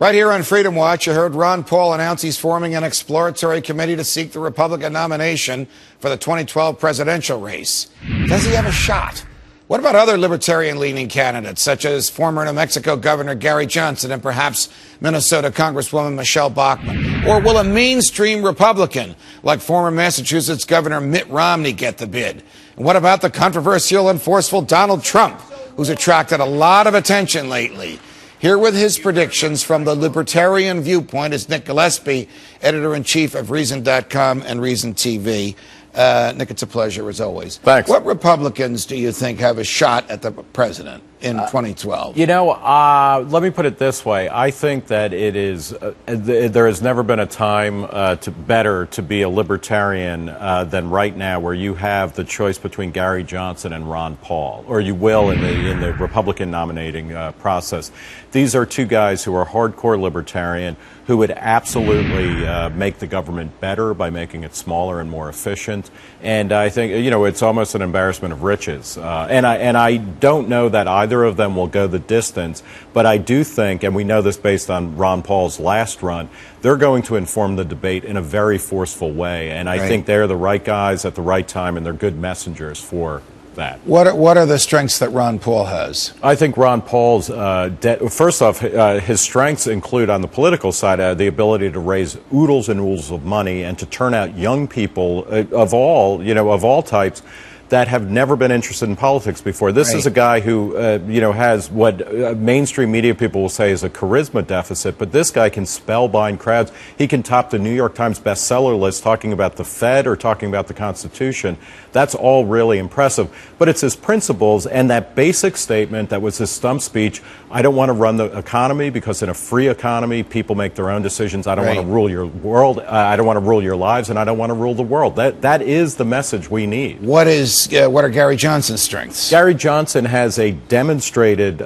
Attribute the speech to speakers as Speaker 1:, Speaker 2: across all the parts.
Speaker 1: Right here on Freedom Watch, you heard Ron Paul announce he's forming an exploratory committee to seek the Republican nomination for the 2012 presidential race. Does he have a shot? What about other libertarian-leaning candidates, such as former New Mexico Governor Gary Johnson and perhaps Minnesota Congresswoman Michelle Bachmann? Or will a mainstream Republican, like former Massachusetts Governor Mitt Romney, get the bid? And what about the controversial and forceful Donald Trump, who's attracted a lot of attention lately? Here with his predictions from the Libertarian Viewpoint is Nick Gillespie, editor-in-chief of Reason.com and Reason TV. Nick, it's a pleasure, as always.
Speaker 2: Thanks.
Speaker 1: What Republicans do you think have a shot at the president in 2012?
Speaker 2: You know, let me put it this way. I think that it is there has never been a time better to be a libertarian than right now, where you have the choice between Gary Johnson and Ron Paul, or you will in the Republican nominating process. These are two guys who are hardcore libertarian, who would absolutely make the government better by making it smaller and more efficient. And I think, you know, it's almost an embarrassment of riches. And I don't know that either of them will go the distance, but I do think, and we know this based on Ron Paul's last run, they're going to inform the debate in a very forceful way. And I think they're the right guys at the right time, and they're good messengers for that.
Speaker 1: What are the strengths that Ron Paul has?
Speaker 2: I think Ron Paul's, first off, his strengths include, on the political side, the ability to raise oodles and oodles of money and to turn out young people of all types that have never been interested in politics before. This is a guy who, has what mainstream media people will say is a charisma deficit, but this guy can spellbind crowds. He can top the New York Times bestseller list talking about the Fed or talking about the Constitution. That's all really impressive. But it's his principles and that basic statement that was his stump speech: I don't want to run the economy because in a free economy, people make their own decisions. I don't want to rule your world. I don't want to rule your lives, and I don't want to rule the world. That is the message we need.
Speaker 1: What are Gary Johnson's strengths?
Speaker 2: Gary Johnson has a demonstrated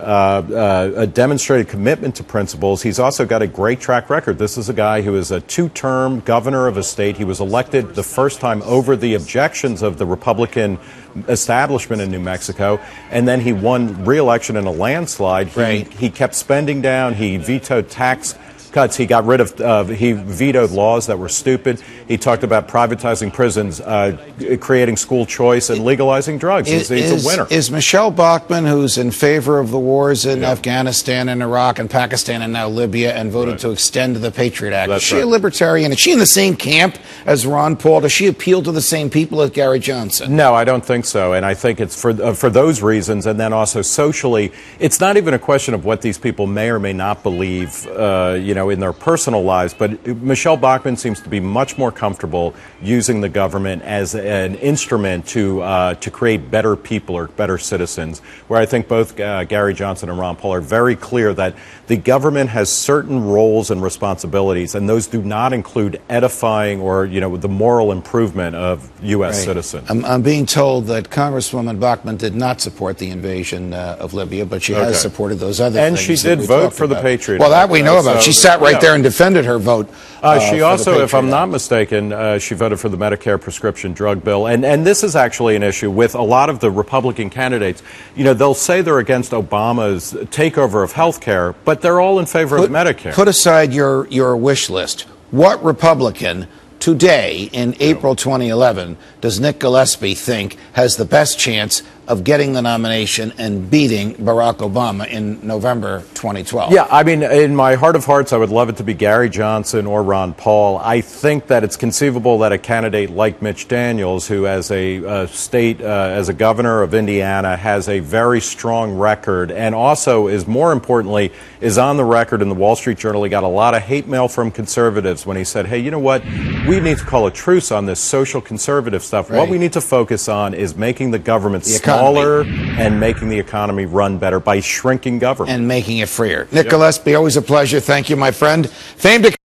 Speaker 2: commitment to principles. He's also got a great track record. This is a guy who is a two-term governor of a state. He was elected the first time over the objections of the Republican establishment in New Mexico, and then he won re-election in a landslide. He kept spending down. He vetoed tax cuts. He got rid of, he vetoed laws that were stupid. He talked about privatizing prisons, creating school choice, and legalizing drugs. He's a winner.
Speaker 1: Is Michelle Bachmann, who's in favor of the wars in Afghanistan and Iraq and Pakistan and now Libya, and voted to extend the Patriot Act, is she a libertarian? Is she in the same camp as Ron Paul? Does she appeal to the same people as Gary Johnson?
Speaker 2: No, I don't think so. And I think it's for those reasons, and then also socially, it's not even a question of what these people may or may not believe, in their personal lives, but Michelle Bachmann seems to be much more comfortable using the government as an instrument to create better people or better citizens, where I think both Gary Johnson and Ron Paul are very clear that the government has certain roles and responsibilities, and those do not include edifying or, the moral improvement of U.S. citizens.
Speaker 1: I'm being told that Congresswoman Bachmann did not support the invasion of Libya, but she has supported those other things.
Speaker 2: And she did vote for the Patriot Act.
Speaker 1: Well, that we know about. She sat right there and defended her vote.
Speaker 2: She also, if I'm not mistaken, she voted for the Medicare prescription drug bill. And this is actually an issue with a lot of the Republican candidates. They'll say they're against Obama's takeover of health care, but they're all in favor of Medicare.
Speaker 1: Put aside your wish list. What Republican today, in April 2011, does Nick Gillespie think has the best chance of getting the nomination and beating Barack Obama in November 2012?
Speaker 2: Yeah, I mean, in my heart of hearts, I would love it to be Gary Johnson or Ron Paul. I think that it's conceivable that a candidate like Mitch Daniels, who as as a governor of Indiana, has a very strong record, and also is, more importantly, is on the record in the Wall Street Journal. He got a lot of hate mail from conservatives when he said, hey, you know what? We need to call a truce on this social conservative stuff. What we need to focus on is making the government smaller and making the economy run better by shrinking government.
Speaker 1: And making it freer. Nick Gillespie, always a pleasure. Thank you, my friend. Famed